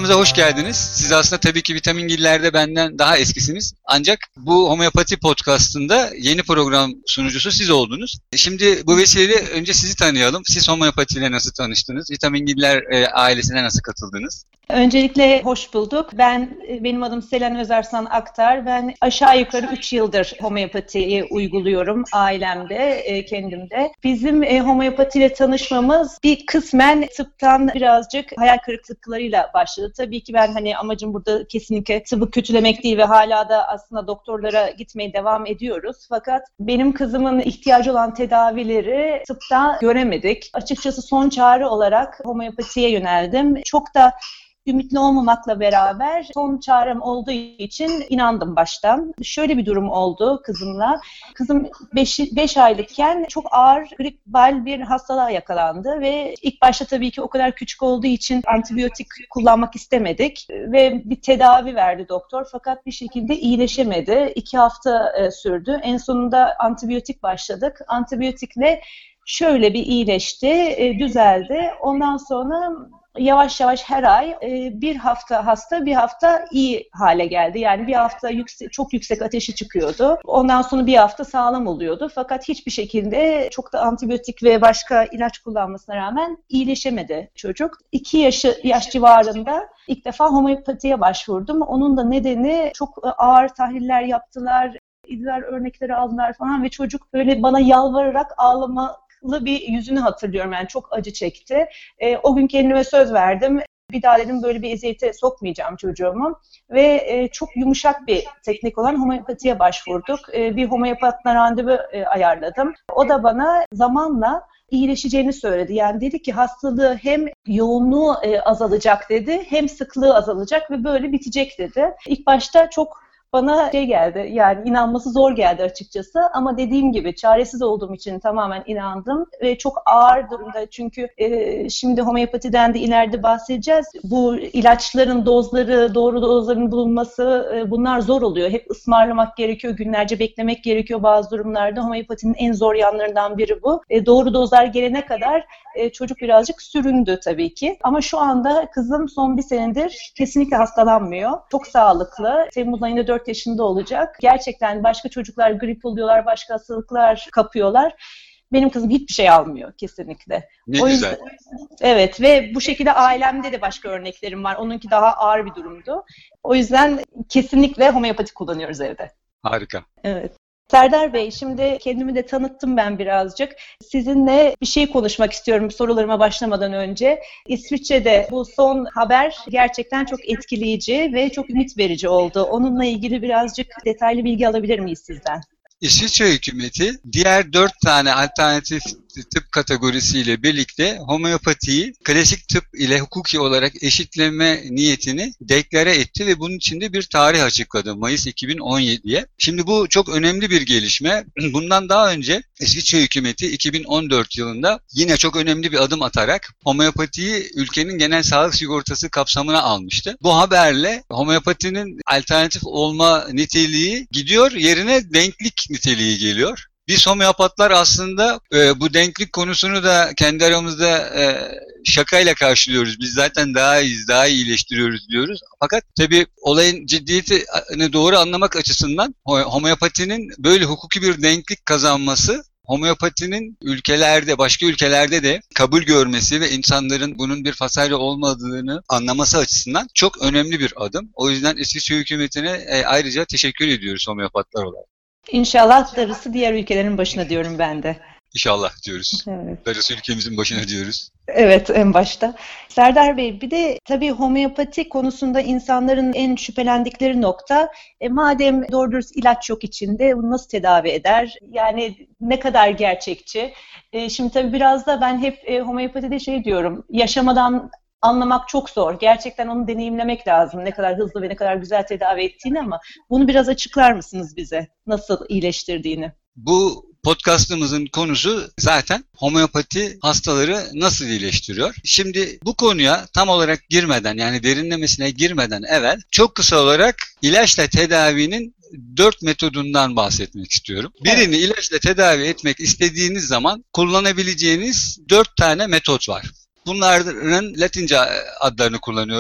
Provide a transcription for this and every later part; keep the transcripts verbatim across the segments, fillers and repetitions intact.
Programımıza hoş geldiniz. Siz aslında tabii ki Vitamingillerde benden daha eskisiniz. Ancak bu homeopati podcastında yeni program sunucusu siz oldunuz. Şimdi bu vesileyle önce sizi tanıyalım. Siz homeopatiyle nasıl tanıştınız? Vitamingiller e, ailesine nasıl katıldınız? Öncelikle hoş bulduk. Ben, benim adım Selen Özarsan Aktar. Ben aşağı yukarı üç yıldır homeopatiyi uyguluyorum ailemde, kendimde. Bizim homeopatiyle tanışmamız bir kısmen tıptan birazcık hayal kırıklıklarıyla başladı. Tabii ki ben hani amacım burada kesinlikle tıbbı kötülemek değil ve hala da aslında doktorlara gitmeye devam ediyoruz. Fakat benim kızımın ihtiyacı olan tedavileri tıpta göremedik. Açıkçası son çare olarak homeopatiye yöneldim. Çok da ümitli olmamakla beraber son çarem olduğu için inandım baştan. Şöyle bir durum oldu kızımla. Kızım beş aylıkken çok ağır gripal bir hastalığa yakalandı ve ilk başta tabii ki o kadar küçük olduğu için antibiyotik kullanmak istemedik ve bir tedavi verdi doktor fakat bir şekilde iyileşemedi. İki hafta e, sürdü. En sonunda antibiyotik başladık. Antibiyotikle şöyle bir iyileşti, e, düzeldi. Ondan sonra yavaş yavaş her ay bir hafta hasta, bir hafta iyi hale geldi. Yani bir hafta yüksek, çok yüksek ateşi çıkıyordu. Ondan sonra bir hafta sağlam oluyordu. Fakat hiçbir şekilde çok da antibiyotik ve başka ilaç kullanmasına rağmen iyileşemedi çocuk. İki yaşı, yaş civarında ilk defa homeopatiye başvurdum. Onun da nedeni çok ağır tahliller yaptılar, idrar örnekleri aldılar falan ve çocuk böyle bana yalvararak ağlama bir yüzünü hatırlıyorum, yani çok acı çekti. E, o gün kendime söz verdim. Bir daha dedim böyle bir eziyete sokmayacağım çocuğumu. Ve e, çok yumuşak bir teknik olan homeopatiye başvurduk. E, bir homeopatla randevu e, ayarladım. O da bana zamanla iyileşeceğini söyledi. Yani dedi ki hastalığı hem yoğunluğu e, azalacak dedi, hem sıklığı azalacak ve böyle bitecek dedi. İlk başta çok bana şey geldi, yani inanması zor geldi açıkçası ama dediğim gibi çaresiz olduğum için tamamen inandım ve çok ağır durumda çünkü e, şimdi homeopatiden de ileride bahsedeceğiz. Bu ilaçların dozları, doğru dozların bulunması e, bunlar zor oluyor. Hep ısmarlamak gerekiyor, günlerce beklemek gerekiyor bazı durumlarda. Homeopatinin en zor yanlarından biri bu. E, doğru dozlar gelene kadar e, çocuk birazcık süründü tabii ki. Ama şu anda kızım son bir senedir kesinlikle hastalanmıyor. Çok sağlıklı. Temmuz ayında dört yaşında olacak. Gerçekten başka çocuklar grip oluyorlar, başka hastalıklar kapıyorlar. Benim kızım hiçbir şey almıyor kesinlikle. Ne o güzel. Yüzden, evet ve bu şekilde ailemde de başka örneklerim var. Onunki daha ağır bir durumdu. O yüzden kesinlikle homeopati kullanıyoruz evde. Harika. Evet. Serdar Bey, şimdi kendimi de tanıttım ben birazcık. Sizinle bir şey konuşmak istiyorum sorularıma başlamadan önce. İsviçre'de bu son haber gerçekten çok etkileyici ve çok ümit verici oldu. Onunla ilgili birazcık detaylı bilgi alabilir miyiz sizden? İsviçre hükümeti diğer dört tane alternatif tıp kategorisiyle birlikte homeopatiyi klasik tıp ile hukuki olarak eşitleme niyetini deklare etti ve bunun için de bir tarih açıkladı Mayıs iki bin on yediye. Şimdi bu çok önemli bir gelişme. Bundan daha önce İsviçre hükümeti iki bin on dört yılında yine çok önemli bir adım atarak homeopatiyi ülkenin genel sağlık sigortası kapsamına almıştı. Bu haberle homeopatinin alternatif olma niteliği gidiyor, yerine denklik niteliği geliyor. Biz homeopatlar aslında e, bu denklik konusunu da kendi aramızda e, şakayla karşılıyoruz. Biz zaten daha iyiyiz, daha iyi iyileştiriyoruz diyoruz. Fakat tabii olayın ciddiyetini doğru anlamak açısından homeopatinin böyle hukuki bir denklik kazanması, homeopatinin ülkelerde, başka ülkelerde de kabul görmesi ve insanların bunun bir fasarya olmadığını anlaması açısından çok önemli bir adım. O yüzden İsviçre hükümetine e, ayrıca teşekkür ediyoruz homeopatlar olarak. İnşallah darısı diğer ülkelerin başına diyorum ben de. İnşallah diyoruz. Evet. Darısı ülkemizin başına diyoruz. Evet, en başta. Serdar Bey, bir de tabii homeopati konusunda insanların en şüphelendikleri nokta, e, madem doğru dürüst ilaç yok içinde, bunu nasıl tedavi eder? Yani ne kadar gerçekçi? E, şimdi tabii biraz da ben hep e, homeopatide şey diyorum, yaşamadan anlamak çok zor. Gerçekten onu deneyimlemek lazım. Ne kadar hızlı ve ne kadar güzel tedavi ettiğini, ama bunu biraz açıklar mısınız bize? Nasıl iyileştirdiğini? Bu podcastımızın konusu zaten homeopati hastaları nasıl iyileştiriyor? Şimdi bu konuya tam olarak girmeden, yani derinlemesine girmeden evvel çok kısa olarak ilaçla tedavinin dört metodundan bahsetmek istiyorum. Birini ilaçla tedavi etmek istediğiniz zaman kullanabileceğiniz dört tane metot var. Bunların Latince adlarını kullanıyorum.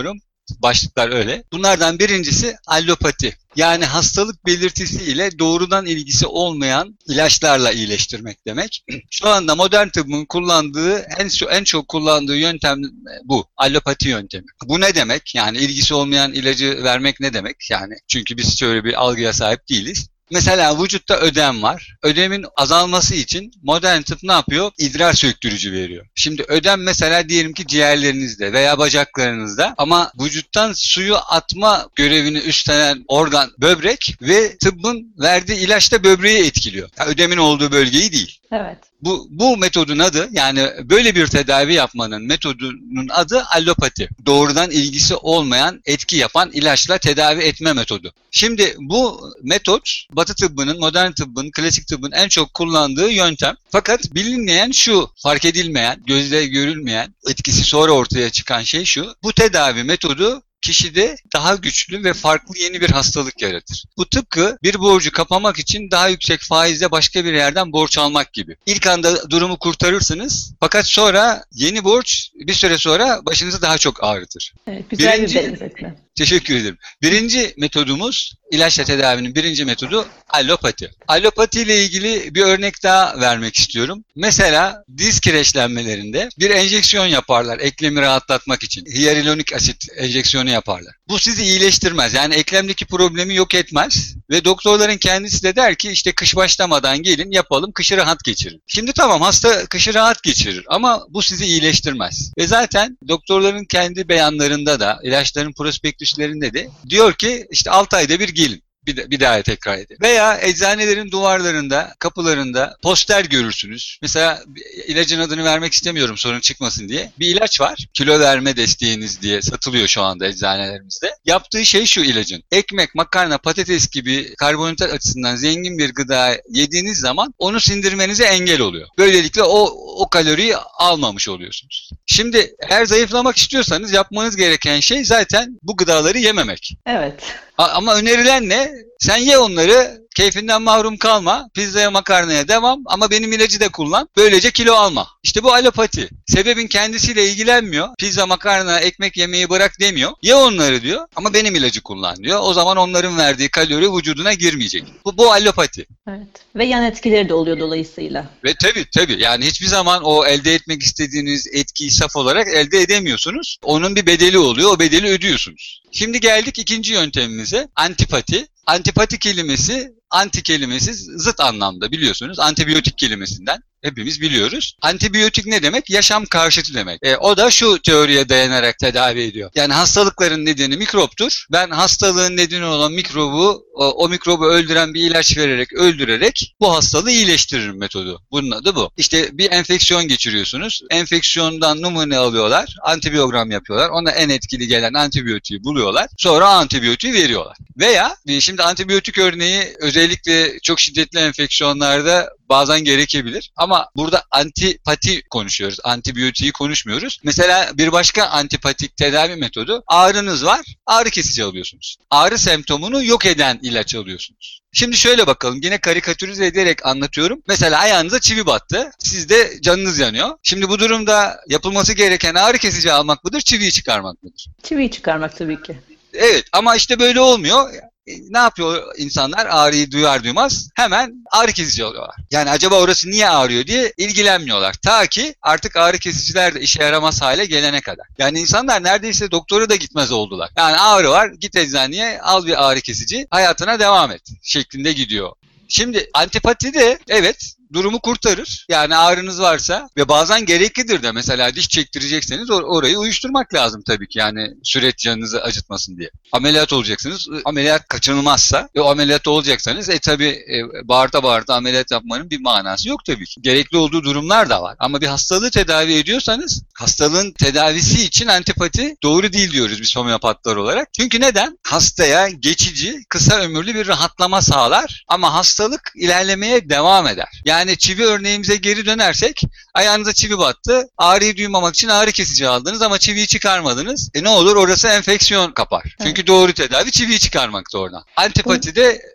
başlıklar öyle. Bunlardan birincisi allopati. Yani hastalık belirtisiyle doğrudan ilgisi olmayan ilaçlarla iyileştirmek demek. Şu anda modern tıbbın kullandığı, en, en çok kullandığı yöntem bu. Allopati yöntemi. Bu ne demek? Yani ilgisi olmayan ilacı vermek ne demek? Yani çünkü biz şöyle bir algıya sahip değiliz. Mesela vücutta ödem var. Ödemin azalması için modern tıp ne yapıyor? İdrar söktürücü veriyor. Şimdi ödem mesela diyelim ki ciğerlerinizde veya bacaklarınızda, ama vücuttan suyu atma görevini üstlenen organ böbrek ve tıbbın verdiği ilaç da böbreği etkiliyor. Yani ödemin olduğu bölgeyi değil. Evet. Bu, bu metodun adı, yani böyle bir tedavi yapmanın metodunun adı allopati. Doğrudan ilgisi olmayan, etki yapan ilaçla tedavi etme metodu. Şimdi bu metot Batı tıbbının, modern tıbbın, klasik tıbbın en çok kullandığı yöntem. Fakat bilinmeyen şu, fark edilmeyen, gözle görülmeyen, etkisi sonra ortaya çıkan şey şu. Bu tedavi metodu kişide daha güçlü ve farklı yeni bir hastalık yaratır. Bu tıpkı bir borcu kapamak için daha yüksek faizle başka bir yerden borç almak gibi. İlk anda durumu kurtarırsınız, fakat sonra yeni borç bir süre sonra başınızı daha çok ağrıtır. Evet, güzel Birinci, bir benzetme. Teşekkür ederim. Birinci metodumuz, ilaçla tedavinin birinci metodu allopati. Allopati ile ilgili bir örnek daha vermek istiyorum. Mesela diz kireçlenmelerinde bir enjeksiyon yaparlar eklemi rahatlatmak için. Hyaluronik asit enjeksiyonu yaparlar. Bu sizi iyileştirmez. Yani eklemdeki problemi yok etmez ve doktorların kendisi de der ki işte kış başlamadan gelin yapalım, kışı rahat geçirin. Şimdi tamam, hasta kışı rahat geçirir ama bu sizi iyileştirmez. Ve zaten doktorların kendi beyanlarında da, ilaçların prospektüslerinde de diyor ki işte altı ayda bir gelin. Bir, de, bir daha tekrar edin. Veya eczanelerin duvarlarında, kapılarında poster görürsünüz. Mesela ilacın adını vermek istemiyorum sorun çıkmasın diye. Bir ilaç var. Kilo verme desteğiniz diye satılıyor şu anda eczanelerimizde. Yaptığı şey şu ilacın. Ekmek, makarna, patates gibi karbonhidrat açısından zengin bir gıda yediğiniz zaman onu sindirmenize engel oluyor. Böylelikle o, o kaloriyi almamış oluyorsunuz. Şimdi eğer zayıflamak istiyorsanız yapmanız gereken şey zaten bu gıdaları yememek. Evet. Ama önerilen ne? Sen ye onları, keyfinden mahrum kalma, pizzaya makarnaya devam ama benim ilacı da kullan, böylece kilo alma. İşte bu allopati. Sebebin kendisiyle ilgilenmiyor, pizza, makarna, ekmek yemeyi bırak demiyor. Ye onları diyor ama benim ilacı kullan diyor. O zaman onların verdiği kalori vücuduna girmeyecek. Bu, bu allopati. Evet. Ve yan etkileri de oluyor dolayısıyla. Ve tabii tabii yani hiçbir zaman o elde etmek istediğiniz etkiyi saf olarak elde edemiyorsunuz. Onun bir bedeli oluyor, o bedeli ödüyorsunuz. Şimdi geldik ikinci yöntemimize, antipati. Antipati kelimesi, anti kelimesi zıt anlamda biliyorsunuz. Antibiyotik kelimesinden hepimiz biliyoruz. Antibiyotik ne demek? Yaşam karşıtı demek. E, o da şu teoriye dayanarak tedavi ediyor. Yani hastalıkların nedeni mikroptur. Ben hastalığın nedeni olan mikrobu, o, o mikrobu öldüren bir ilaç vererek, öldürerek bu hastalığı iyileştiririm metodu. Bunun adı bu. İşte bir enfeksiyon geçiriyorsunuz. Enfeksiyondan numune alıyorlar. Antibiyogram yapıyorlar. Ona en etkili gelen antibiyotiği buluyorlar. Sonra antibiyotiği veriyorlar. Veya şimdi antibiyotik örneği özellikle çok şiddetli enfeksiyonlarda bazen gerekebilir. Ama burada antipati konuşuyoruz. Antibiyotiği konuşmuyoruz. Mesela bir başka antipatik tedavi metodu, ağrınız var, ağrı kesici alıyorsunuz. Ağrı semptomunu yok eden ilaç alıyorsunuz. Şimdi şöyle bakalım, yine karikatürize ederek anlatıyorum. Mesela ayağınıza çivi battı, sizde canınız yanıyor. Şimdi bu durumda yapılması gereken ağrı kesici almak mıdır, çiviyi çıkarmak mıdır? Çiviyi çıkarmak tabii ki. Evet ama işte böyle olmuyor. Ne yapıyor insanlar? Ağrıyı duyar duymaz hemen ağrı kesici alıyorlar. Yani acaba orası niye ağrıyor diye ilgilenmiyorlar. Ta ki artık ağrı kesiciler de işe yaramaz hale gelene kadar. Yani insanlar neredeyse doktora da gitmez oldular. Yani ağrı var, git eczaneye al bir ağrı kesici, hayatına devam et şeklinde gidiyor. Şimdi antipati de evet durumu kurtarır. Yani ağrınız varsa ve bazen gereklidir de, mesela diş çektirecekseniz or- orayı uyuşturmak lazım tabii ki, yani süreç canınızı acıtmasın diye. Ameliyat olacaksınız, ameliyat kaçınılmazsa ve o ameliyat olacaksanız e tabii e, bağırta bağırta ameliyat yapmanın bir manası yok tabii ki. Gerekli olduğu durumlar da var ama bir hastalığı tedavi ediyorsanız hastalığın tedavisi için antipati doğru değil diyoruz biz homeopatlar olarak. Çünkü neden? Hastaya geçici, kısa ömürlü bir rahatlama sağlar ama hastalık ilerlemeye devam eder. Yani Yani çivi örneğimize geri dönersek, ayağınıza çivi battı, ağrıyı duymamak için ağrı kesici aldınız ama çiviyi çıkarmadınız. E ne olur? Orası enfeksiyon kapar. Evet. Çünkü doğru tedavi çiviyi çıkarmaktı oradan. Antipati de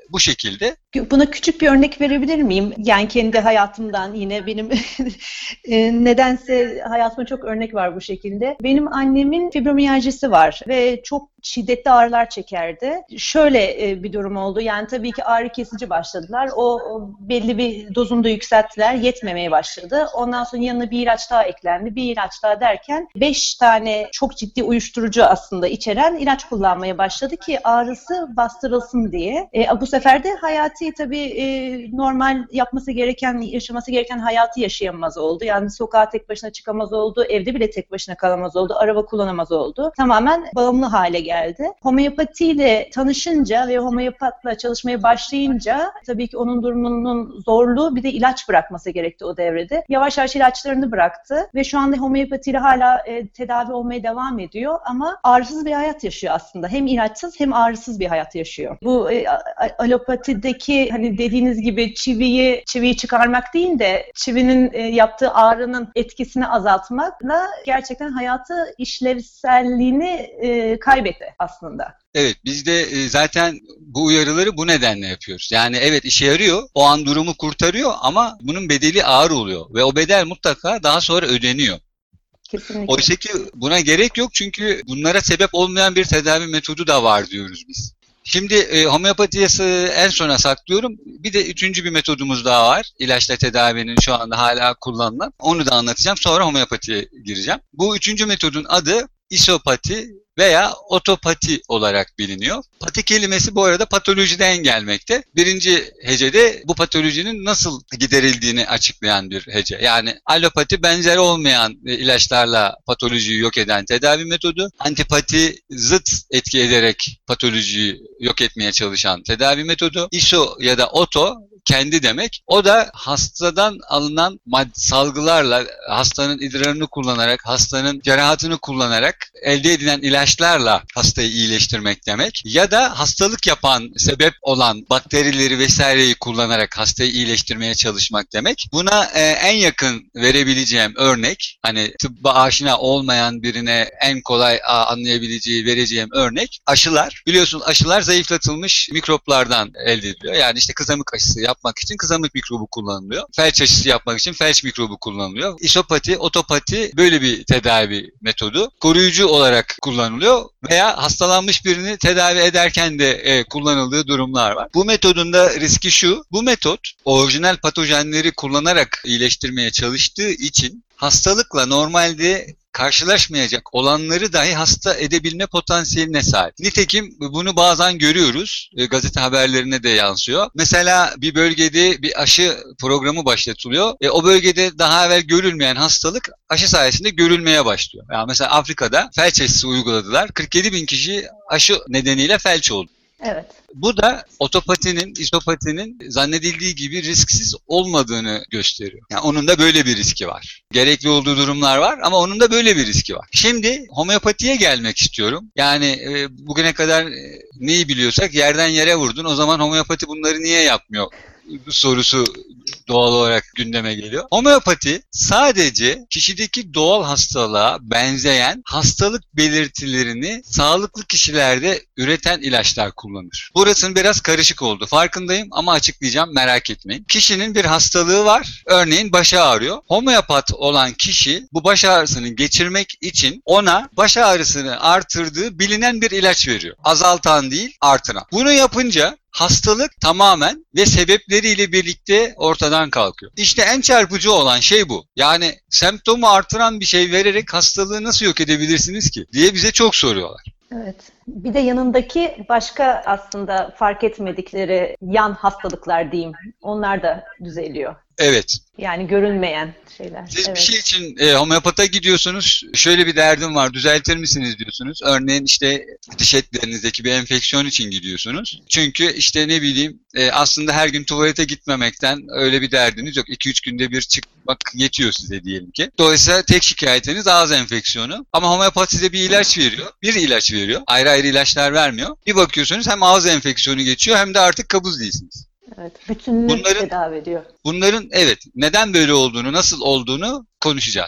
bu şekilde. Buna küçük bir örnek verebilir miyim? Yani kendi hayatımdan yine benim nedense hayatıma çok örnek var bu şekilde. Benim annemin fibromiyajisi var ve çok şiddetli ağrılar çekerdi. Şöyle bir durum oldu. Yani tabii ki ağrı kesici başladılar. O belli bir dozunda yükselttiler. Yetmemeye başladı. Ondan sonra yanına bir ilaç daha eklendi. Bir ilaç daha derken beş tane çok ciddi uyuşturucu aslında içeren ilaç kullanmaya başladı ki ağrısı bastırılsın diye. E, bu sefer de hayati tabii e, normal yapması gereken, yaşaması gereken hayatı yaşayamaz oldu. Yani sokağa tek başına çıkamaz oldu. Evde bile tek başına kalamaz oldu. Araba kullanamaz oldu. Tamamen bağımlı hale geldi. Homeopatiyle tanışınca ve homeopatla çalışmaya başlayınca tabii ki onun durumunun zorluğu bir de ilaç bırakması gerekti o devrede. Yavaş yavaş ilaçlarını bıraktı ve şu anda homeopatiyle hala e, tedavi olmaya devam ediyor ama ağrısız bir hayat yaşıyor aslında. Hem ilaçsız hem ağrısız bir hayat yaşıyor. Bu e, alopatideki hani dediğiniz gibi çiviyi çiviyi çıkarmak değil de çivinin e, yaptığı ağrının etkisini azaltmakla gerçekten hayatı işlevselliğini e, kaybetti aslında. Evet, biz de zaten bu uyarıları bu nedenle yapıyoruz. Yani evet işe yarıyor, o an durumu kurtarıyor ama bunun bedeli ağır oluyor ve o bedel mutlaka daha sonra ödeniyor. Kesinlikle. Oysa ki buna gerek yok çünkü bunlara sebep olmayan bir tedavi metodu da var diyoruz biz. Şimdi e, homeopatiyi en sona saklıyorum. Bir de üçüncü bir metodumuz daha var. İlaçla tedavinin şu anda hala kullanılan. Onu da anlatacağım. Sonra homeopatiye gireceğim. Bu üçüncü metodun adı isopati veya otopati olarak biliniyor. Pati kelimesi bu arada patolojiden gelmekte. Birinci hecede bu patolojinin nasıl giderildiğini açıklayan bir hece. Yani alopati benzer olmayan ilaçlarla patolojiyi yok eden tedavi metodu. Antipati zıt etki ederek patolojiyi yok etmeye çalışan tedavi metodu. İso ya da oto kendi demek. O da hastadan alınan mad- salgılarla, hastanın idrarını kullanarak, hastanın cerahatını kullanarak elde edilen ilaçlarla hastayı iyileştirmek demek. Ya da hastalık yapan, sebep olan bakterileri vesaireyi kullanarak hastayı iyileştirmeye çalışmak demek. Buna e, en yakın verebileceğim örnek, hani tıbba aşina olmayan birine en kolay a, anlayabileceği vereceğim örnek aşılar. Biliyorsunuz aşılar zayıflatılmış mikroplardan elde ediliyor. Yani işte kızamık aşısı yapmak için kızamık mikrobu kullanılıyor. Felç aşısı yapmak için felç mikrobu kullanılıyor. İsopati, otopati böyle bir tedavi metodu. Koruyucu olarak kullanılıyor veya hastalanmış birini tedavi ederken de e, kullanıldığı durumlar var. Bu metodun da riski şu, bu metot orijinal patojenleri kullanarak iyileştirmeye çalıştığı için hastalıkla normalde karşılaşmayacak olanları dahi hasta edebilme potansiyeline sahip. Nitekim bunu bazen görüyoruz. E, gazete haberlerine de yansıyor. Mesela bir bölgede bir aşı programı başlatılıyor. E, o bölgede daha evvel görülmeyen hastalık aşı sayesinde görülmeye başlıyor. Yani mesela Afrika'da felç aşısı uyguladılar. kırk yedi bin kişi aşı nedeniyle felç oldu. Evet. Bu da otopatinin, isopatinin zannedildiği gibi risksiz olmadığını gösteriyor. Yani onun da böyle bir riski var. Gerekli olduğu durumlar var ama onun da böyle bir riski var. Şimdi homeopatiye gelmek istiyorum. Yani e, bugüne kadar e, neyi biliyorsak yerden yere vurdun. O zaman homeopati bunları niye yapmıyor sorusu doğal olarak gündeme geliyor. Homeopati sadece kişideki doğal hastalığa benzeyen hastalık belirtilerini sağlıklı kişilerde üreten ilaçlar kullanır. Burasının biraz karışık oldu. Farkındayım ama açıklayacağım, merak etmeyin. Kişinin bir hastalığı var. Örneğin başı ağrıyor. Homeopat olan kişi bu baş ağrısını geçirmek için ona baş ağrısını artırdığı bilinen bir ilaç veriyor. Azaltan değil, artıran. Bunu yapınca hastalık tamamen ve sebepleriyle birlikte ortadan kalkıyor. İşte en çarpıcı olan şey bu. Yani semptomu artıran bir şey vererek hastalığı nasıl yok edebilirsiniz ki diye bize çok soruyorlar. Evet. Bir de yanındaki başka aslında fark etmedikleri yan hastalıklar diyeyim. Onlar da düzeliyor. Evet. Yani görünmeyen şeyler. Siz evet. bir şey için e, homeopata gidiyorsunuz, şöyle bir derdim var, düzeltir misiniz diyorsunuz. Örneğin işte diş etlerinizdeki bir enfeksiyon için gidiyorsunuz. Çünkü işte ne bileyim e, aslında her gün tuvalete gitmemekten öyle bir derdiniz yok. iki üç günde bir çıkmak yetiyor size diyelim ki. Dolayısıyla tek şikayetiniz ağız enfeksiyonu. Ama homeopat size bir ilaç veriyor. Bir ilaç veriyor. Ayrı ayrı ilaçlar vermiyor. Bir bakıyorsunuz hem ağız enfeksiyonu geçiyor hem de artık kabuz değilsiniz. Evet, bütünlük bunların, tedavi ediyor. Bunların evet neden böyle olduğunu, nasıl olduğunu konuşacağız.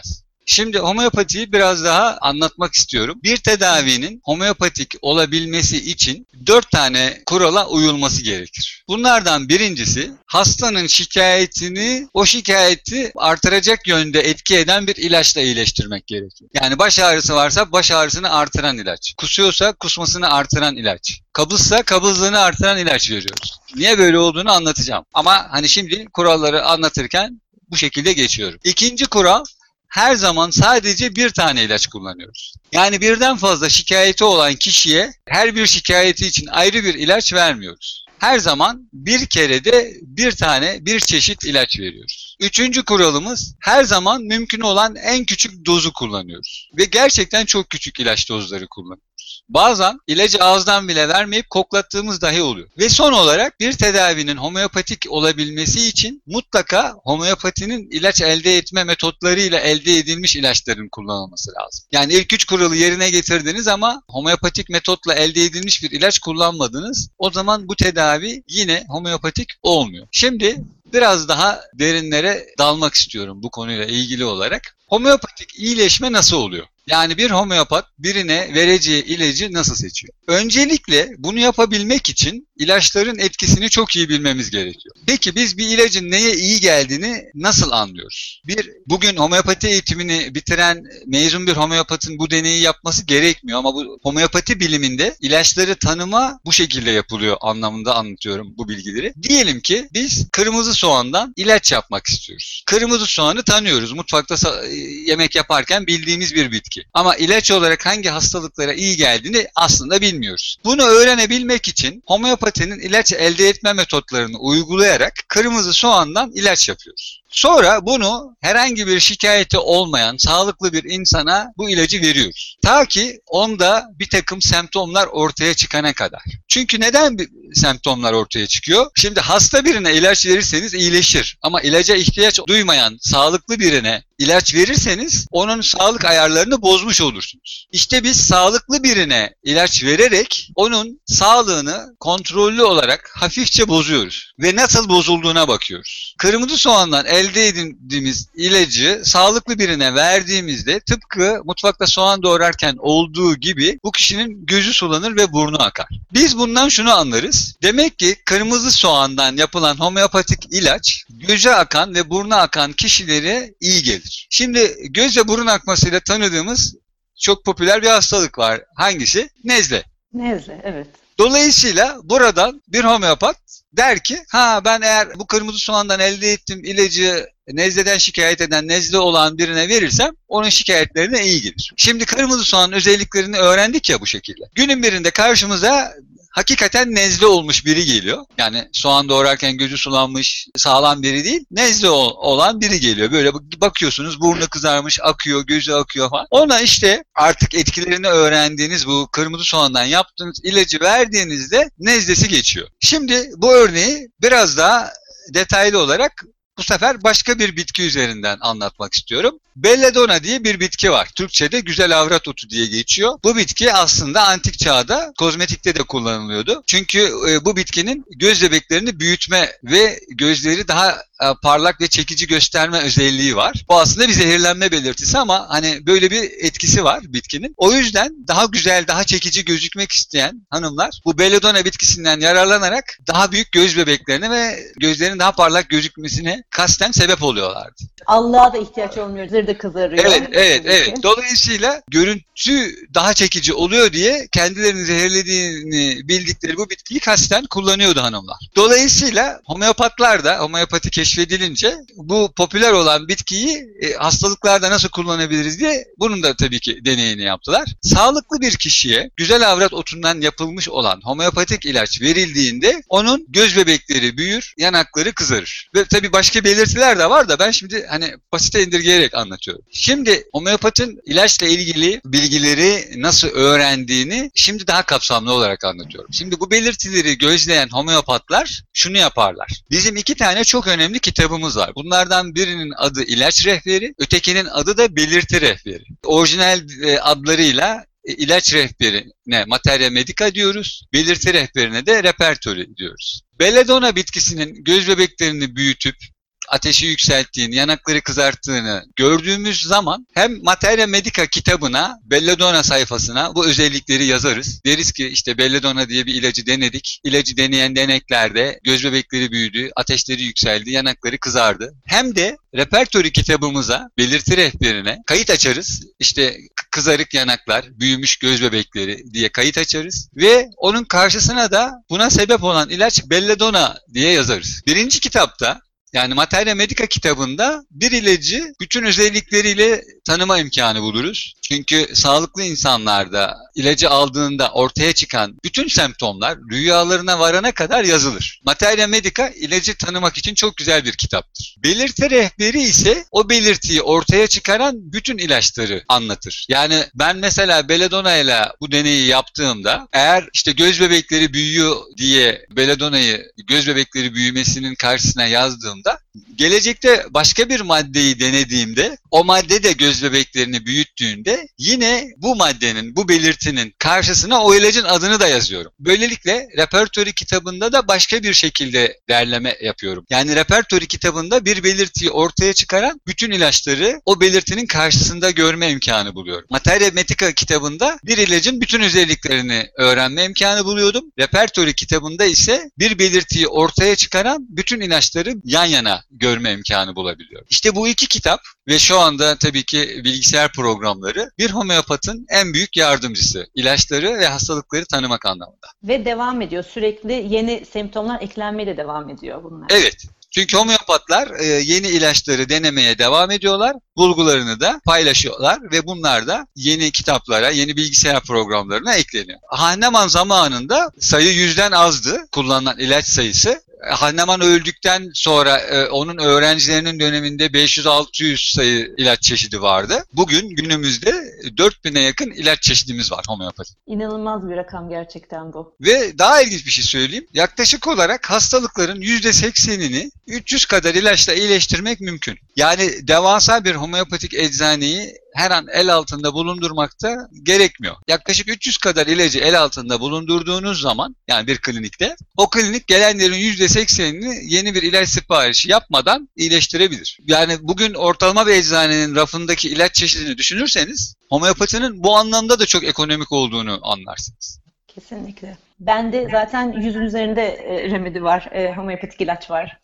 Şimdi homeopatiyi biraz daha anlatmak istiyorum. Bir tedavinin homeopatik olabilmesi için dört tane kurala uyulması gerekir. Bunlardan birincisi hastanın şikayetini, o şikayeti artıracak yönde etki eden bir ilaçla iyileştirmek gerekiyor. Yani baş ağrısı varsa baş ağrısını artıran ilaç. Kusuyorsa kusmasını artıran ilaç. Kabızsa kabızlığını artıran ilaç veriyoruz. Niye böyle olduğunu anlatacağım. Ama hani şimdi kuralları anlatırken bu şekilde geçiyorum. İkinci kural, her zaman sadece bir tane ilaç kullanıyoruz. Yani birden fazla şikayeti olan kişiye her bir şikayeti için ayrı bir ilaç vermiyoruz. Her zaman bir kerede bir tane, bir çeşit ilaç veriyoruz. Üçüncü kuralımız, her zaman mümkün olan en küçük dozu kullanıyoruz. Ve gerçekten çok küçük ilaç dozları kullanıyoruz. Bazen ilacı ağızdan bile vermeyip koklattığımız dahi oluyor. Ve son olarak bir tedavinin homeopatik olabilmesi için mutlaka homeopatinin ilaç elde etme metotlarıyla elde edilmiş ilaçların kullanılması lazım. Yani ilk üç kuralı yerine getirdiniz ama homeopatik metotla elde edilmiş bir ilaç kullanmadınız. O zaman bu tedavi yine homeopatik olmuyor. Şimdi biraz daha derinlere dalmak istiyorum bu konuyla ilgili olarak. Homeopatik iyileşme nasıl oluyor? Yani bir homeopat birine vereceği ilacı nasıl seçiyor? Öncelikle bunu yapabilmek için ilaçların etkisini çok iyi bilmemiz gerekiyor. Peki biz bir ilacın neye iyi geldiğini nasıl anlıyoruz? Bir, bugün homeopati eğitimini bitiren mezun bir homeopatın bu deneyi yapması gerekmiyor ama bu homeopati biliminde ilaçları tanıma bu şekilde yapılıyor anlamında anlatıyorum bu bilgileri. Diyelim ki biz kırmızı soğandan ilaç yapmak istiyoruz. Kırmızı soğanı tanıyoruz. Mutfakta yemek yaparken bildiğimiz bir bitki. Ama ilaç olarak hangi hastalıklara iyi geldiğini aslında bilmiyoruz. Bunu öğrenebilmek için homeopatinin ilaç elde etme metotlarını uygulayarak kırmızı soğandan ilaç yapıyoruz. Sonra bunu herhangi bir şikayeti olmayan sağlıklı bir insana bu ilacı veriyoruz. Ta ki onda bir takım semptomlar ortaya çıkana kadar. Çünkü neden bir semptomlar ortaya çıkıyor? Şimdi hasta birine ilaç verirseniz iyileşir. Ama ilaca ihtiyaç duymayan sağlıklı birine ilaç verirseniz onun sağlık ayarlarını bozmuş olursunuz. İşte biz sağlıklı birine ilaç vererek onun sağlığını kontrollü olarak hafifçe bozuyoruz. Ve nasıl bozulduğuna bakıyoruz. Kırmızı soğandan elde edindiğimiz ilacı sağlıklı birine verdiğimizde tıpkı mutfakta soğan doğrarken olduğu gibi bu kişinin gözü sulanır ve burnu akar. Biz bundan şunu anlarız. Demek ki kırmızı soğandan yapılan homeopatik ilaç göze akan ve burnu akan kişilere iyi gelir. Şimdi göz ve burun akmasıyla tanıdığımız çok popüler bir hastalık var. Hangisi? Nezle. Nezle, evet. Dolayısıyla buradan bir homeopat der ki, ha ben eğer bu kırmızı soğandan elde ettiğim ilacı nezleden şikayet eden, nezle olan birine verirsem onun şikayetlerine iyi gelir. Şimdi kırmızı soğanın özelliklerini öğrendik ya bu şekilde. Günün birinde karşımıza hakikaten nezle olmuş biri geliyor. Yani soğan doğrarken gözü sulanmış, sağlam biri değil, nezle olan biri geliyor. Böyle bakıyorsunuz, burnu kızarmış, akıyor, gözü akıyor falan. Ona işte artık etkilerini öğrendiğiniz bu kırmızı soğandan yaptığınız ilacı verdiğinizde nezlesi geçiyor. Şimdi bu örneği biraz daha detaylı olarak bu sefer başka bir bitki üzerinden anlatmak istiyorum. Belladonna diye bir bitki var. Türkçe'de güzel avrat otu diye geçiyor. Bu bitki aslında antik çağda kozmetikte de kullanılıyordu. Çünkü e, bu bitkinin göz bebeklerini büyütme ve gözleri daha e, parlak ve çekici gösterme özelliği var. Bu aslında bir zehirlenme belirtisi ama hani böyle bir etkisi var bitkinin. O yüzden daha güzel, daha çekici gözükmek isteyen hanımlar bu belladonna bitkisinden yararlanarak daha büyük göz bebeklerine ve gözlerinin daha parlak gözükmesine kasten sebep oluyorlardı. Allah'a da ihtiyaç olmuyor. Zırda kızarıyor. Evet, evet, evet. Dolayısıyla görüntü daha çekici oluyor diye kendilerini zehirlediğini bildikleri bu bitkiyi kasten kullanıyordu hanımlar. Dolayısıyla homeopatlar da, homeopati keşfedilince bu popüler olan bitkiyi e, hastalıklarda nasıl kullanabiliriz diye bunun da tabii ki deneyini yaptılar. Sağlıklı bir kişiye güzel avrat otundan yapılmış olan homeopatik ilaç verildiğinde onun göz bebekleri büyür, yanakları kızarır. Ve tabii başka belirtiler de var da ben şimdi hani basite indirgeyerek anlatıyorum. Şimdi homeopatın ilaçla ilgili bilgileri nasıl öğrendiğini şimdi daha kapsamlı olarak anlatıyorum. Şimdi bu belirtileri gözleyen homeopatlar şunu yaparlar. Bizim iki tane çok önemli kitabımız var. Bunlardan birinin adı ilaç rehberi, ötekinin adı da belirti rehberi. Orijinal adlarıyla ilaç rehberine materia medica diyoruz, belirti rehberine de repertori diyoruz. Belladonna bitkisinin göz bebeklerini büyütüp ateşi yükselttiğini, yanakları kızarttığını gördüğümüz zaman hem Materia Medica kitabına, Belladonna sayfasına bu özellikleri yazarız. Deriz ki işte Belladonna diye bir ilacı denedik. İlacı deneyen deneklerde göz bebekleri büyüdü, ateşleri yükseldi, yanakları kızardı. Hem de repertori kitabımıza, belirti rehberine kayıt açarız. İşte kızarık yanaklar, büyümüş göz bebekleri diye kayıt açarız. Ve onun karşısına da buna sebep olan ilaç Belladonna diye yazarız. Birinci kitapta, yani Materia Medica kitabında bir ilacı bütün özellikleriyle tanıma imkanı buluruz. Çünkü sağlıklı insanlarda ilacı aldığında ortaya çıkan bütün semptomlar rüyalarına varana kadar yazılır. Materia Medica ilacı tanımak için çok güzel bir kitaptır. Belirti rehberi ise o belirtiyi ortaya çıkaran bütün ilaçları anlatır. Yani ben mesela Belladonna ile bu deneyi yaptığımda eğer işte göz bebekleri büyüyor diye Belladonna'yı göz bebekleri büyümesinin karşısına yazdığım da gelecekte başka bir maddeyi denediğimde o madde de göz bebeklerini büyüttüğünde yine bu maddenin, bu belirtinin karşısına o ilacın adını da yazıyorum. Böylelikle repertori kitabında da başka bir şekilde derleme yapıyorum. Yani repertori kitabında bir belirtiyi ortaya çıkaran bütün ilaçları o belirtinin karşısında görme imkanı buluyorum. Materia Medica kitabında bir ilacın bütün özelliklerini öğrenme imkanı buluyordum. Repertori kitabında ise bir belirtiyi ortaya çıkaran bütün ilaçları yan yana görme imkanı bulabiliyorum. İşte bu iki kitap ve şu anda tabii ki bilgisayar programları bir homeopatın en büyük yardımcısı. İlaçları ve hastalıkları tanımak anlamında. Ve devam ediyor. Sürekli yeni semptomlar eklenmeye de devam ediyor bunlar. Evet. Çünkü homeopatlar yeni ilaçları denemeye devam ediyorlar. Bulgularını da paylaşıyorlar ve bunlar da yeni kitaplara, yeni bilgisayar programlarına ekleniyor. Hahnemann zamanında sayı yüzden azdı kullanılan ilaç sayısı. Hahnemann öldükten sonra e, onun öğrencilerinin döneminde beş yüz altı yüz sayı ilaç çeşidi vardı. Bugün günümüzde dört bine yakın ilaç çeşidimiz var homeopati. İnanılmaz bir rakam gerçekten bu. Ve daha ilginç bir şey söyleyeyim. Yaklaşık olarak hastalıkların yüzde seksenini üç yüz kadar ilaçla iyileştirmek mümkün. Yani devasa bir homeopatik eczaneyi her an el altında bulundurmakta gerekmiyor. Yaklaşık üç yüz kadar ilacı el altında bulundurduğunuz zaman, yani bir klinikte, o klinik gelenlerin yüzde seksenini yeni bir ilaç siparişi yapmadan iyileştirebilir. Yani bugün ortalama bir eczanenin rafındaki ilaç çeşidini düşünürseniz homeopatinin bu anlamda da çok ekonomik olduğunu anlarsınız. Kesinlikle. Bende zaten yüzün üzerinde e, remedi var, e, homeopatik ilaç var.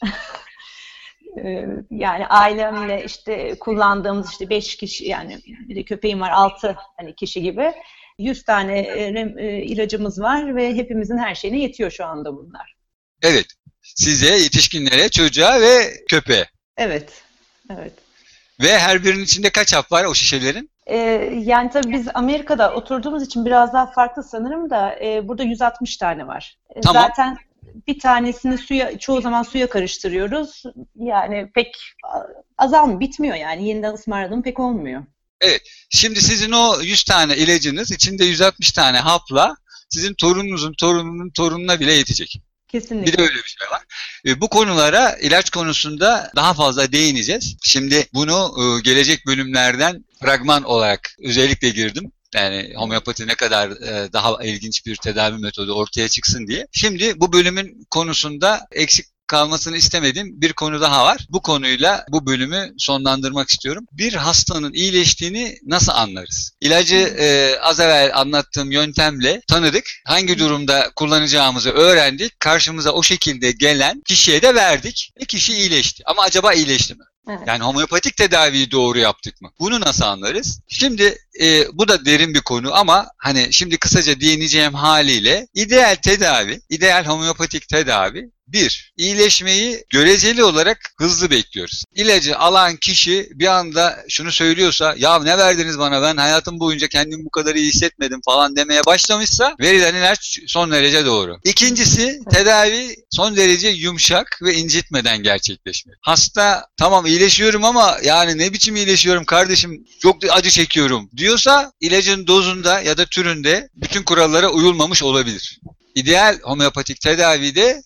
Yani ailemle işte kullandığımız işte beş kişi, yani bir de köpeğim var, altı hani kişi gibi yüz tane e, ilacımız var ve hepimizin her şeyine yetiyor şu anda bunlar. Evet. Size, yetişkinlere, çocuğa ve köpeğe. Evet. Evet. Ve her birinin içinde kaç hap var o şişelerin? Ee, yani tabii biz Amerika'da oturduğumuz için biraz daha farklı sanırım da e, burada yüz altmış tane var. Tamam. Zaten bir tanesini suya, çoğu zaman suya karıştırıyoruz. Yani pek azalmıyor, bitmiyor yani. Yeniden ısmarladığım pek olmuyor. Evet. Şimdi sizin o yüz tane ilacınız içinde yüz altmış tane hapla sizin torununuzun torununun torununa bile yetecek. Kesinlikle. Bir de öyle bir şey var. Bu konulara, ilaç konusunda daha fazla değineceğiz. Şimdi bunu gelecek bölümlerden fragman olarak özellikle girdim. Yani homeopati ne kadar e, daha ilginç bir tedavi metodu ortaya çıksın diye. Şimdi bu bölümün konusunda eksik kalmasını istemediğim bir konu daha var. Bu konuyla bu bölümü sonlandırmak istiyorum. Bir hastanın iyileştiğini nasıl anlarız? İlacı e, az evvel anlattığım yöntemle tanıdık. Hangi durumda kullanacağımızı öğrendik. Karşımıza o şekilde gelen kişiye de verdik. Ve kişi iyileşti. Ama acaba iyileşti mi? Evet. Yani homeopatik tedaviyi doğru yaptık mı? Bunu nasıl anlarız? Şimdi e, bu da derin bir konu ama hani şimdi kısaca değineceğim haliyle ideal tedavi, ideal homeopatik tedavi bir, iyileşmeyi göreceli olarak hızlı bekliyoruz. İlacı alan kişi bir anda şunu söylüyorsa, ya ne verdiniz bana, ben hayatım boyunca kendimi bu kadar iyi hissetmedim falan demeye başlamışsa verilen ilaç son derece doğru. İkincisi, tedavi son derece yumuşak ve incitmeden gerçekleşmeli. Hasta tamam iyileşiyorum ama yani ne biçim iyileşiyorum kardeşim, çok acı çekiyorum diyorsa ilacın dozunda ya da türünde bütün kurallara uyulmamış olabilir. İdeal homeopatik tedavide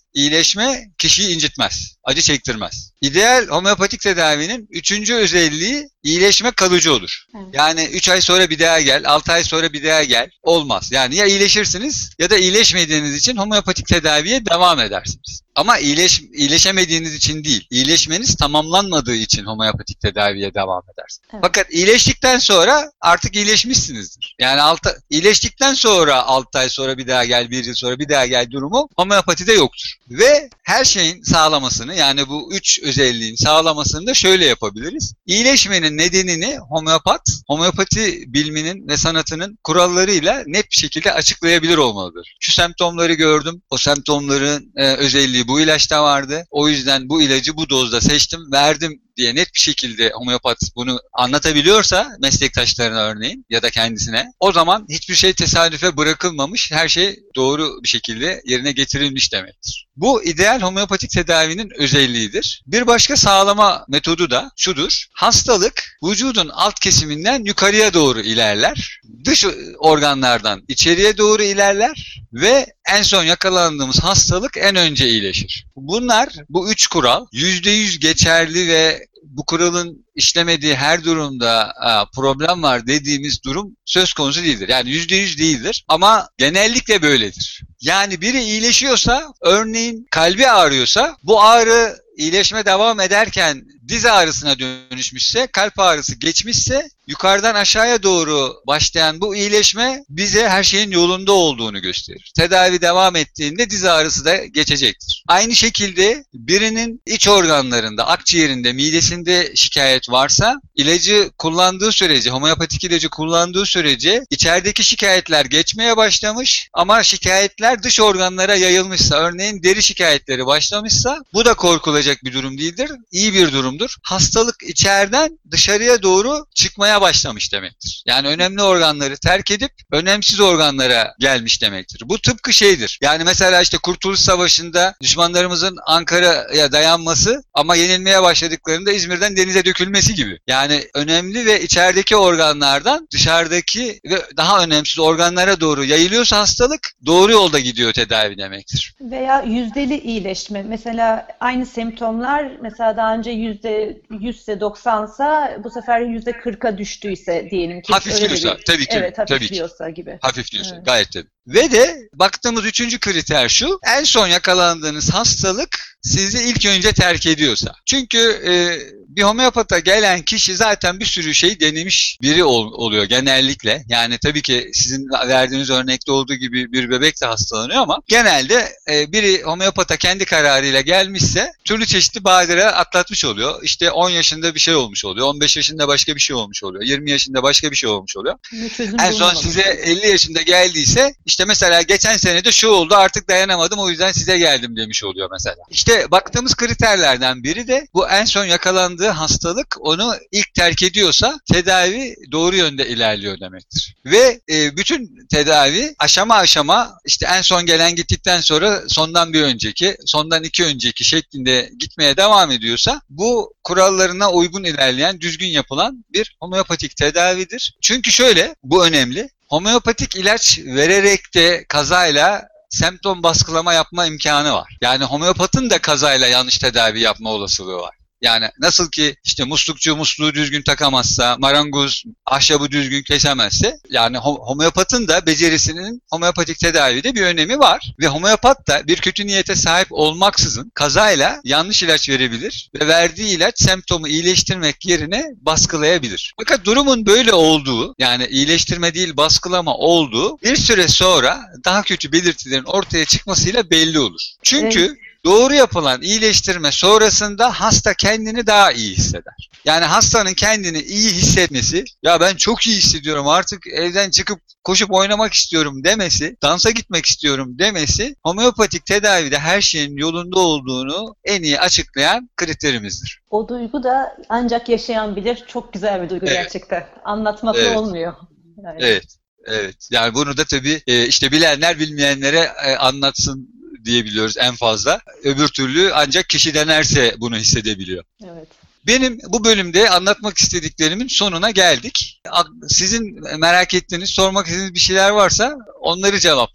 iyileşme kişiyi incitmez, acı çektirmez. İdeal homeopatik tedavinin üçüncü özelliği iyileşme kalıcı olur. Evet. Yani üç ay sonra bir daha gel, altı ay sonra bir daha gel. Olmaz. Yani ya iyileşirsiniz ya da iyileşmediğiniz için homeopatik tedaviye devam edersiniz. Ama iyileş, iyileşemediğiniz için değil, iyileşmeniz tamamlanmadığı için homeopatik tedaviye devam edersiniz. Evet. Fakat iyileştikten sonra artık iyileşmişsinizdir. Yani altı, iyileştikten sonra altı ay sonra bir daha gel, bir yıl sonra bir daha gel durumu homeopatide yoktur. Ve her şeyin sağlamasını, yani bu üç özelliğin sağlamasını da şöyle yapabiliriz. İyileşmenin nedenini homeopat, homeopati biliminin ve sanatının kurallarıyla net bir şekilde açıklayabilir olmalıdır. Şu semptomları gördüm, o semptomların e, özelliği bu ilaçta vardı. O yüzden bu ilacı bu dozda seçtim, verdim diye net bir şekilde homeopat bunu anlatabiliyorsa meslektaşlarına örneğin ya da kendisine, o zaman hiçbir şey tesadüfe bırakılmamış, her şey doğru bir şekilde yerine getirilmiş demektir. Bu ideal homeopatik tedavinin özelliğidir. Bir başka sağlama metodu da şudur. Hastalık vücudun alt kesiminden yukarıya doğru ilerler. Dış organlardan içeriye doğru ilerler ve en son yakalandığımız hastalık en önce iyileşir. Bunlar, bu üç kural yüzde yüz geçerli ve bu kuralın işlemediği her durumda problem var dediğimiz durum söz konusu değildir. Yani yüzde yüz değildir ama genellikle böyledir. Yani biri iyileşiyorsa, örneğin kalbi ağrıyorsa, bu ağrı iyileşme devam ederken diz ağrısına dönüşmüşse, kalp ağrısı geçmişse, yukarıdan aşağıya doğru başlayan bu iyileşme bize her şeyin yolunda olduğunu gösterir. Tedavi devam ettiğinde diz ağrısı da geçecektir. Aynı şekilde birinin iç organlarında, akciğerinde, midesinde şikayet varsa, ilacı kullandığı sürece, homeopatik ilacı kullandığı sürece içerideki şikayetler geçmeye başlamış ama şikayetler dış organlara yayılmışsa, örneğin deri şikayetleri başlamışsa, bu da korkulacak bir durum değildir, iyi bir durumdur. Hastalık içeriden dışarıya doğru çıkmaya başlamış demektir. Yani önemli organları terk edip önemsiz organlara gelmiş demektir. Bu tıpkı şeydir. Yani mesela işte Kurtuluş Savaşı'nda düşmanlarımızın Ankara'ya dayanması ama yenilmeye başladıklarında İzmir'den denize dökülmesi gibi. Yani önemli ve içerideki organlardan dışarıdaki ve daha önemsiz organlara doğru yayılıyorsa hastalık, doğru yolda gidiyor tedavi demektir. Veya yüzdeli iyileşme. Mesela aynı semptomlar mesela daha önce yüzde yüzse doksansa bu sefer yüzde kırka düştüyse diyelim ki. Hafifliyorsa bir, tabii ki. Evet, hafifliyorsa tabii ki. gibi. Hafifliyorsa Evet. gayet tabii. Ve de baktığımız üçüncü kriter şu, en son yakalandığınız hastalık sizi ilk önce terk ediyorsa. Çünkü e, bir homeopata gelen kişi zaten bir sürü şey denemiş biri ol, oluyor genellikle. Yani tabii ki sizin verdiğiniz örnekte olduğu gibi bir bebek de hastalanıyor ama genelde e, biri homeopata kendi kararıyla gelmişse türlü çeşitli badire atlatmış oluyor. İşte on yaşında bir şey olmuş oluyor, on beş yaşında başka bir şey olmuş oluyor, yirmi yaşında başka bir şey olmuş oluyor. En son size elli yaşında geldiyse işte mesela geçen sene de şu oldu, artık dayanamadım, o yüzden size geldim demiş oluyor mesela. İşte baktığımız kriterlerden biri de bu en son yakalandığı hastalık onu ilk terk ediyorsa tedavi doğru yönde ilerliyor demektir. Ve e, bütün tedavi aşama aşama işte en son gelen gittikten sonra sondan bir önceki, sondan iki önceki şeklinde gitmeye devam ediyorsa bu kurallarına uygun ilerleyen, düzgün yapılan bir homeopatik tedavidir. Çünkü şöyle, bu önemli. Homeopatik ilaç vererek de kazayla semptom baskılama yapma imkanı var. Yani homeopatın da kazayla yanlış tedavi yapma olasılığı var. Yani nasıl ki işte muslukçu musluğu düzgün takamazsa, marangoz ahşabı düzgün kesemezse, yani homeopatın da becerisinin homeopatik tedavide bir önemi var. Ve homeopat da bir kötü niyete sahip olmaksızın kazayla yanlış ilaç verebilir ve verdiği ilaç semptomu iyileştirmek yerine baskılayabilir. Fakat durumun böyle olduğu, yani iyileştirme değil baskılama olduğu bir süre sonra daha kötü belirtilerin ortaya çıkmasıyla belli olur. Çünkü evet. Doğru yapılan iyileştirme sonrasında hasta kendini daha iyi hisseder. Yani hastanın kendini iyi hissetmesi, ya ben çok iyi hissediyorum artık evden çıkıp koşup oynamak istiyorum demesi, dansa gitmek istiyorum demesi, homeopatik tedavide her şeyin yolunda olduğunu en iyi açıklayan kriterimizdir. O duygu da ancak yaşayan bilir. Çok güzel bir duygu evet. Gerçekten. Anlatmakla evet. Olmuyor. Yani. Evet, evet. Yani bunu da tabii işte bilenler bilmeyenlere anlatsın diyebiliyoruz en fazla. Öbür türlü ancak kişi denerse bunu hissedebiliyor. Evet. Benim bu bölümde anlatmak istediklerimin sonuna geldik. Sizin merak ettiğiniz, sormak istediğiniz bir şeyler varsa onları cevaplayayım.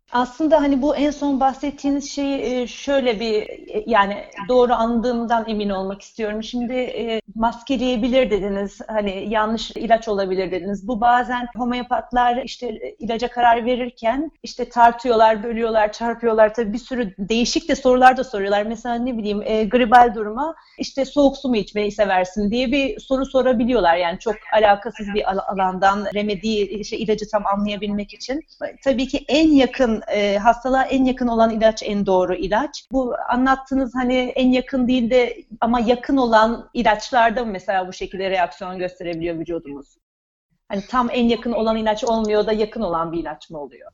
Aslında hani bu en son bahsettiğiniz şeyi şöyle bir, yani doğru anladığımdan emin olmak istiyorum. Şimdi maskeleyebilir dediniz, hani yanlış ilaç olabilir dediniz. Bu bazen homeopatlar işte ilaca karar verirken işte tartıyorlar, bölüyorlar, çarpıyorlar. Tabii bir sürü değişik de sorular da soruyorlar. Mesela ne bileyim e, gribal duruma işte soğuk su mu içmeyi seversin diye bir soru sorabiliyorlar. Yani çok alakasız bir al- alandan remedi, işte ilacı tam anlayabilmek için. Tabii ki en yakın e, hastalığa en yakın olan ilaç en doğru ilaç. Bu anlattığınız hani en yakın değil de ama yakın olan ilaçlarda mı mesela bu şekilde reaksiyon gösterebiliyor vücudumuz? Hani tam en yakın olan ilaç olmuyor da yakın olan bir ilaç mı oluyor?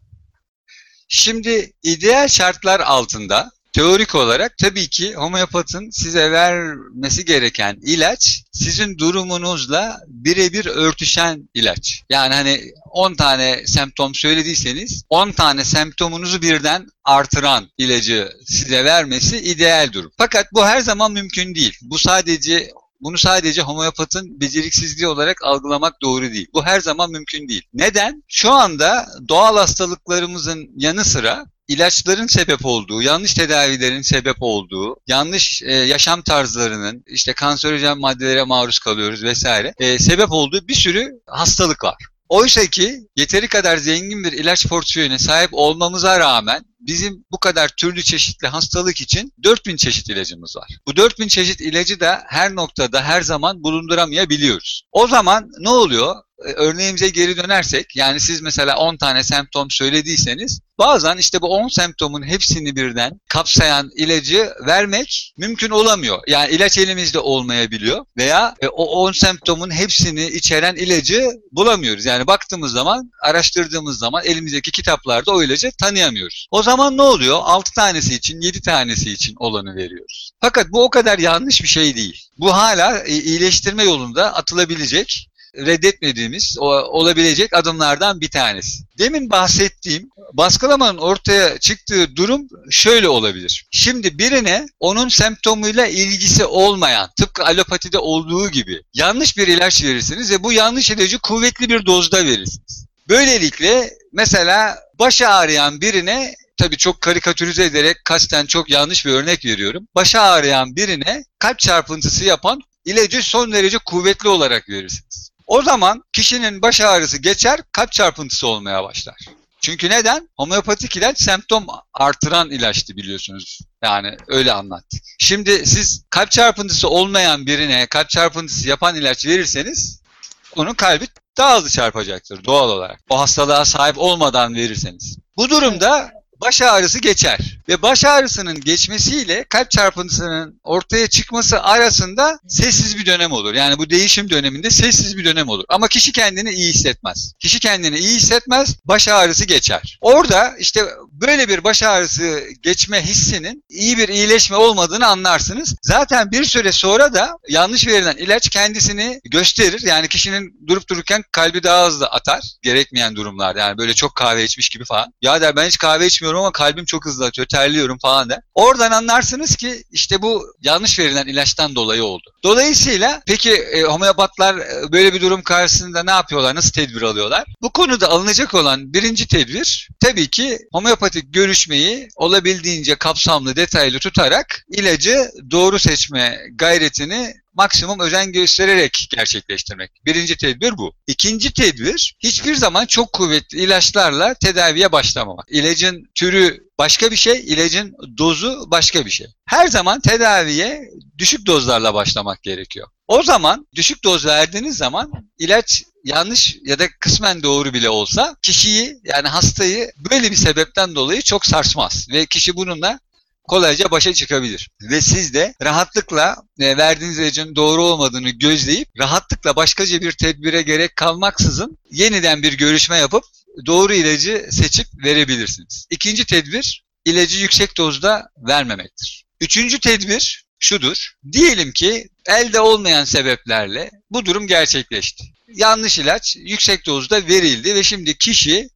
Şimdi ideal şartlar altında teorik olarak tabii ki homeopatın size vermesi gereken ilaç sizin durumunuzla birebir örtüşen ilaç. Yani hani on tane semptom söylediyseniz on tane semptomunuzu birden artıran ilacı size vermesi ideal durum. Fakat bu her zaman mümkün değil. Bu sadece Bunu sadece homeopatın beceriksizliği olarak algılamak doğru değil. Bu her zaman mümkün değil. Neden? Şu anda doğal hastalıklarımızın yanı sıra ilaçların sebep olduğu, yanlış tedavilerin sebep olduğu, yanlış e, yaşam tarzlarının, işte kanserojen maddelere maruz kalıyoruz vesaire, e, sebep olduğu bir sürü hastalık var. Oysa ki yeteri kadar zengin bir ilaç portföyüne sahip olmamıza rağmen bizim bu kadar türlü çeşitli hastalık için dört bin çeşit ilacımız var. Bu dört bin çeşit ilacı da her noktada her zaman bulunduramayabiliyoruz. O zaman ne oluyor? Örneğimize geri dönersek, yani siz mesela on tane semptom söylediyseniz bazen işte bu on semptomun hepsini birden kapsayan ilacı vermek mümkün olamıyor. Yani ilaç elimizde olmayabiliyor veya o on semptomun hepsini içeren ilacı bulamıyoruz. Yani baktığımız zaman, araştırdığımız zaman elimizdeki kitaplarda o ilacı tanıyamıyoruz. O zaman ne oluyor? altı tanesi için, yedi tanesi için olanı veriyoruz. Fakat bu o kadar yanlış bir şey değil. Bu hala iyileştirme yolunda atılabilecek, reddetmediğimiz, olabilecek adımlardan bir tanesi. Demin bahsettiğim baskılamanın ortaya çıktığı durum şöyle olabilir. Şimdi birine onun semptomuyla ilgisi olmayan, tıpkı alopatide olduğu gibi yanlış bir ilaç verirsiniz ve bu yanlış ilacı kuvvetli bir dozda verirsiniz. Böylelikle mesela başı ağrıyan birine, tabii çok karikatürize ederek kasten çok yanlış bir örnek veriyorum, başı ağrıyan birine kalp çarpıntısı yapan ilacı son derece kuvvetli olarak verirsiniz. O zaman kişinin baş ağrısı geçer, kalp çarpıntısı olmaya başlar. Çünkü neden? Homeopatik ilaç semptom artıran ilaçtı, biliyorsunuz. Yani öyle anlattı. Şimdi siz kalp çarpıntısı olmayan birine kalp çarpıntısı yapan ilaç verirseniz onun kalbi daha hızlı çarpacaktır doğal olarak. O hastalığa sahip olmadan verirseniz. Bu durumda baş ağrısı geçer ve baş ağrısının geçmesiyle kalp çarpıntısının ortaya çıkması arasında sessiz bir dönem olur. Yani bu değişim döneminde sessiz bir dönem olur. Ama kişi kendini iyi hissetmez. Kişi kendini iyi hissetmez, baş ağrısı geçer. Orada işte böyle bir baş ağrısı geçme hissinin iyi bir iyileşme olmadığını anlarsınız. Zaten bir süre sonra da yanlış verilen ilaç kendisini gösterir. Yani kişinin durup dururken kalbi daha hızlı atar. Gerekmeyen durumlarda, yani böyle çok kahve içmiş gibi falan. Ya der, ben hiç kahve içmiyorum ama kalbim çok hızlı atıyor, terliyorum falan der. Oradan anlarsınız ki işte bu yanlış verilen ilaçtan dolayı oldu. Dolayısıyla peki e, homeopatlar e, böyle bir durum karşısında ne yapıyorlar, nasıl tedbir alıyorlar? Bu konuda alınacak olan birinci tedbir tabii ki homeopatik görüşmeyi olabildiğince kapsamlı, detaylı tutarak ilacı doğru seçme gayretini maksimum özen göstererek gerçekleştirmek. Birinci tedbir bu. İkinci tedbir, hiçbir zaman çok kuvvetli ilaçlarla tedaviye başlamamak. İlacın türü başka bir şey, ilacın dozu başka bir şey. Her zaman tedaviye düşük dozlarla başlamak gerekiyor. O zaman düşük doz verdiğiniz zaman ilaç yanlış ya da kısmen doğru bile olsa kişiyi, yani hastayı böyle bir sebepten dolayı çok sarsmaz ve kişi bununla kolayca başa çıkabilir. Ve siz de rahatlıkla e, verdiğiniz ilacın doğru olmadığını gözleyip rahatlıkla başkaca bir tedbire gerek kalmaksızın yeniden bir görüşme yapıp doğru ilacı seçip verebilirsiniz. İkinci tedbir, ilacı yüksek dozda vermemektir. Üçüncü tedbir şudur. Diyelim ki elde olmayan sebeplerle bu durum gerçekleşti. Yanlış ilaç yüksek dozda verildi ve şimdi kişi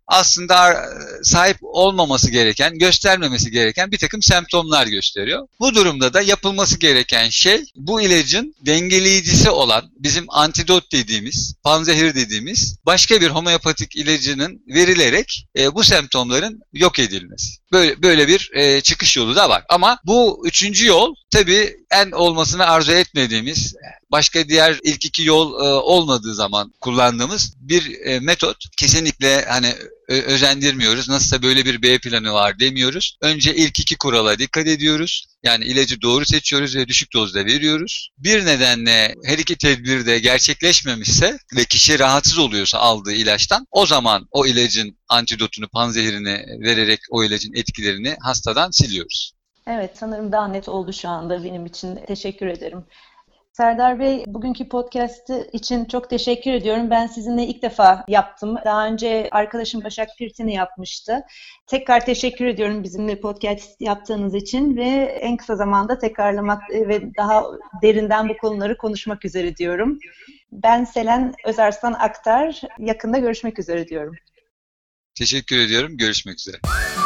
aslında sahip olmaması gereken, göstermemesi gereken bir takım semptomlar gösteriyor. Bu durumda da yapılması gereken şey bu ilacın dengeleyicisi olan bizim antidot dediğimiz, panzehir dediğimiz başka bir homeopatik ilacının verilerek e, bu semptomların yok edilmesi. Böyle böyle bir e, çıkış yolu da var. Ama bu üçüncü yol tabii en olmasını arzu etmediğimiz, başka diğer ilk iki yol e, olmadığı zaman kullandığımız bir e, metot. Kesinlikle hani ö- özendirmiyoruz. Nasılsa böyle bir B planı var demiyoruz. Önce ilk iki kurala dikkat ediyoruz. Yani ilacı doğru seçiyoruz ve düşük dozda veriyoruz. Bir nedenle her iki tedbir de gerçekleşmemişse ve kişi rahatsız oluyorsa aldığı ilaçtan, o zaman o ilacın antidotunu, panzehirini vererek o ilacın etkilerini hastadan siliyoruz. Evet, sanırım daha net oldu şu anda benim için. Teşekkür ederim. Serdar Bey, bugünkü podcast için çok teşekkür ediyorum. Ben sizinle ilk defa yaptım. Daha önce arkadaşım Başak Pirtini yapmıştı. Tekrar teşekkür ediyorum bizimle podcast yaptığınız için ve en kısa zamanda tekrarlamak ve daha derinden bu konuları konuşmak üzere diyorum. Ben Selen Özarslan Aktar. Yakında görüşmek üzere diyorum. Teşekkür ediyorum. Görüşmek üzere.